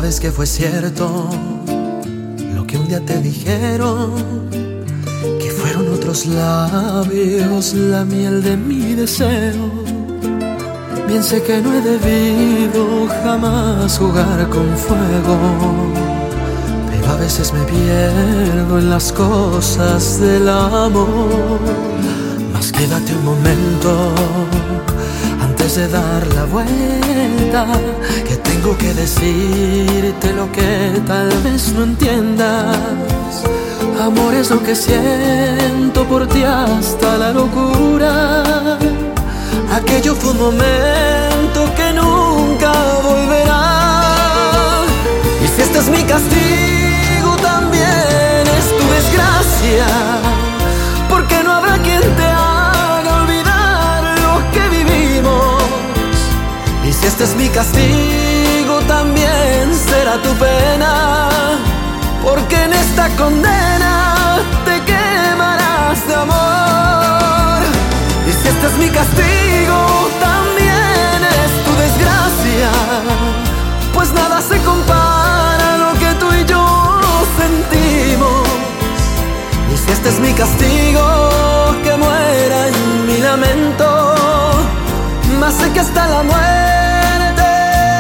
sabes que fue cierto lo que un día te dijeron, que fueron otros labios la miel de mi deseo. Bien sé que no he debido jamás jugar con fuego, pero a veces me pierdo en las cosas del amor. Mas quédate un momento antes de dar la vuelta, que tengo que decirte lo que tal vez no entiendas. Amor es lo que siento por ti hasta la locura. Aquello fue un momento que nunca volverá. Y si este es mi castigo, también es tu desgracia, porque no habrá quien te haga olvidar lo que vivimos. Y si este es mi castigo, también será tu pena, porque en esta condena te quemarás de amor. Y si este es mi castigo, también es tu desgracia, pues nada se compara a lo que tú y yo sentimos. Y si este es mi castigo, que muera en mi lamento, más sé que hasta la muerte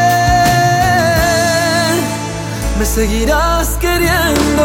me seguirás queriendo.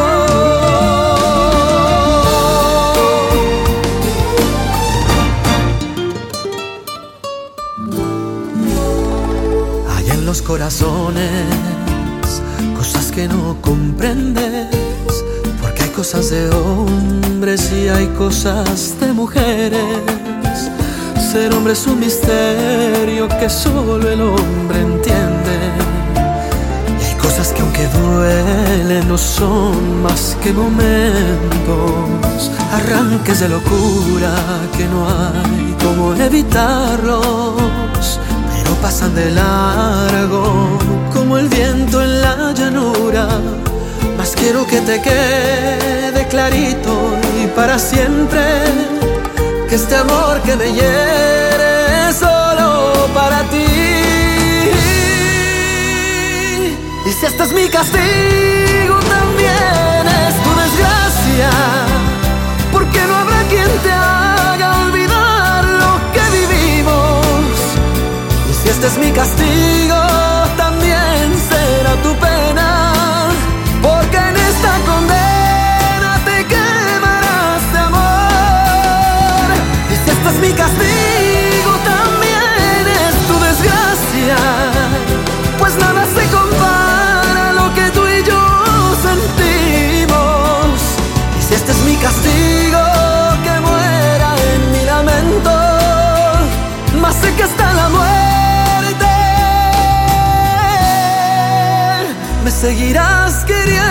Hay en los corazones cosas que no comprendes, porque hay cosas de hombres y hay cosas de mujeres. Ser hombre es un misterio que solo el hombre entiende. Y hay cosas que aunque duelen no son más que momentos, arranques de locura que no hay cómo evitarlos, pero pasan de largo como el viento en la llanura. Mas quiero que te quede clarito y para siempre, que este amor que me hiere es solo para ti. Y si este es mi castigo, también es tu desgracia, porque no habrá quien te haga olvidar lo que vivimos. Y si este es mi castigo, también será tu pena, porque en esta condena te quemarás de amor. Y si este es mi castigo, también es tu desgracia, pues nada se compara a lo que tú y yo sentimos. Y si este es mi castigo, que muera en mi lamento, más sé que hasta la muerte me seguirás queriendo.